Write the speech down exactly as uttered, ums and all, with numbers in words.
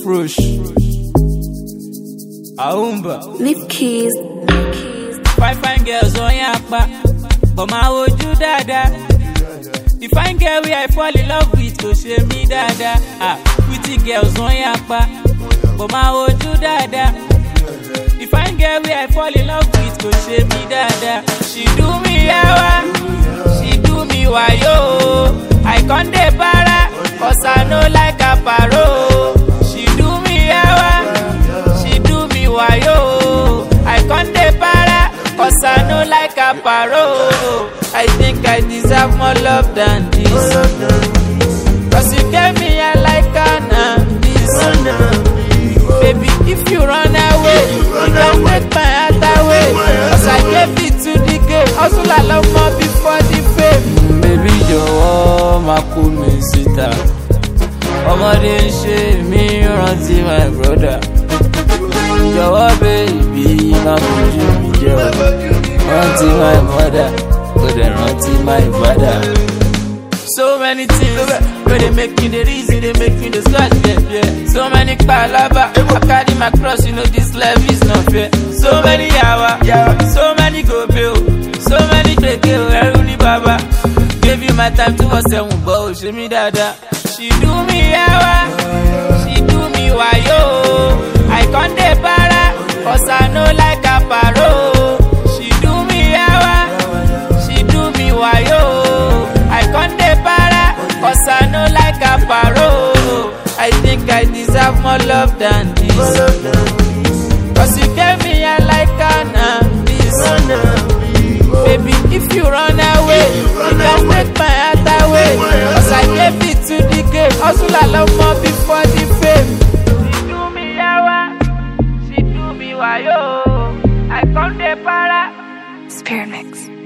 Frush. Aumba. Lip keys. Fine fine girls on yakpa, but my oju dada. The fine girl we I fall in love with go shame me dada. Ah, pretty girls on yakpa, but my oju dada. The fine girl we I fall in love with go shame me dada. She do me yawa, she do me wayo. I can't de para, cause I know like a paro. She do me yawa, she do me wayo. I can't de para, cause I know like a paro. I think I deserve more love than this. Cause you gave me a like an this. Baby, if you run away, you can take my heart away. Cause I gave it to the game. Also I love more before the fame. Baby, jọ̀wọ́ má kú mi síta. Ọmọdé ń ṣe mí rántí my brother. Jọ̀wọ́ baby, má fojú mi jẹ́ o. Rántí my mother, kò dẹ̀ rántí my father. So many things, where they make me the reason, they make me the scratch, yeah, yeah. So many palava, I carry my cross, you know this life is not fair. So many yawa, so many go bill, so many take it, baba. Gave you my time to was seven bow, she me dada. She do me yawa, she do me wayo. I can't de para, cause I know like a paro. She do me yawa, she do me wayo. I can't de para, cause I know like a paro. I think I deserve more love than this. Cause you gave me a like an this. Baby, if you run away, you can take my heart away. Cause I gave it to the game. Also I love more before the fame. She do me yawa, she do me wayo. I come de para. Spirit Mix.